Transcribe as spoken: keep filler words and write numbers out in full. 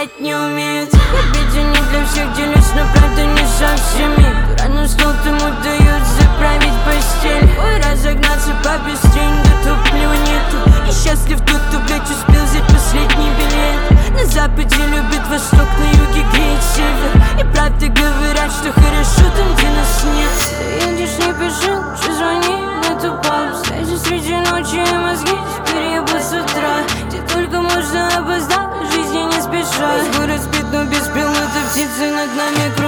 понять не умеют. Обиды не для всех, делюсь, но правда не со всеми. Рано стол тому дают заправить постель. Ой, разогнаться побыстрее, да топлива нету. И счастлив тот, кто, блядь, успел взять последний билет. На западе любит восток, на юге греет север. И правда говорят, что хорошо там, где нас нет. Ты едешь, не пиши, лучше звони, нету пауз. Даже среди ночи мозги теперь ебут с утра. Где только можно опоздать, жизни не спеша. Весь город спит, но без пилота птицы над нами кружат.